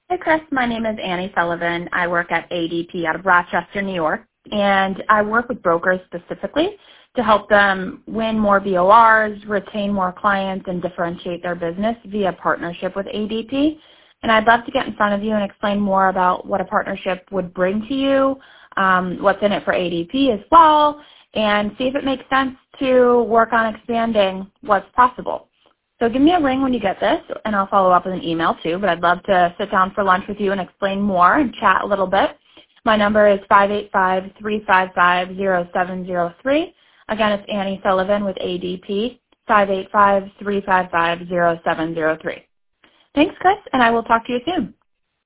Hi, Chris. My name is Annie Sullivan. I work at ADP out of Rochester, New York, and I work with brokers specifically to help them win more BORs, retain more clients, and differentiate their business via partnership with ADP. And I'd love to get in front of you and explain more about what a partnership would bring to you, what's in it for ADP as well, and see if it makes sense to work on expanding what's possible. So give me a ring when you get this, and I'll follow up with an email too, but I'd love to sit down for lunch with you and explain more and chat a little bit. My number is 585-355-0703. Again, it's Annie Sullivan with ADP, 585-355-0703. Thanks, Chris, and I will talk to you soon.